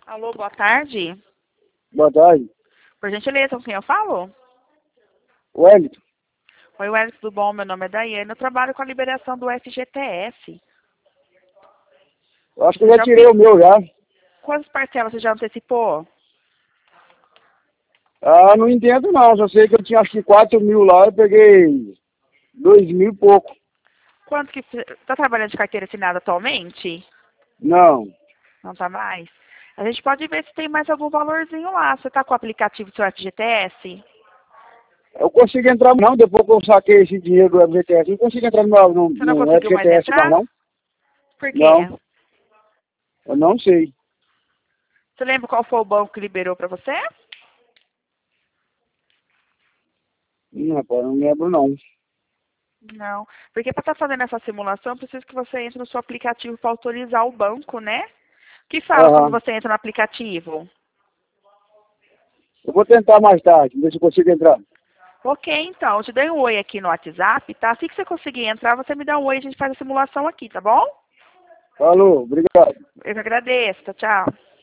Alô, boa tarde. Boa tarde. Por gentileza, com quem eu falo? Wellington, Oi, Wellington, tudo bom? Meu nome é Daiane. Eu trabalho com a liberação do FGTS. eu acho que eu Você já já tirei o meu já. Quantas parcelas você já antecipou? Ah, não entendo não, só sei que eu tinha acho que 4.000 lá, eu peguei 2.000 e pouco. Quanto que você está trabalhando de carteira assinada atualmente? Não, Não tá mais? A gente pode ver se tem mais algum valorzinho lá. Você está com o aplicativo do seu FGTS? eu consigo entrar não, depois que eu saquei esse dinheiro do FGTS, eu não consigo entrar Você não no conseguiu mais FGTS mais entrar? não? Por quê? Não, eu não sei. Você lembra qual foi o banco que liberou para você? Rapaz, eu não lembro não. Não. Porque para estar fazendo essa simulação, preciso que você entre no seu aplicativo para autorizar o banco, né? O que fala quando Aham. você entra no aplicativo? Eu vou tentar mais tarde, ver se eu consigo entrar. Ok, então. Eu te dei um oi aqui no WhatsApp, tá? Assim que você conseguir entrar, você me dá um oi e a gente faz a simulação aqui, tá bom? Falou, obrigado. Eu que agradeço. Tchau, tchau.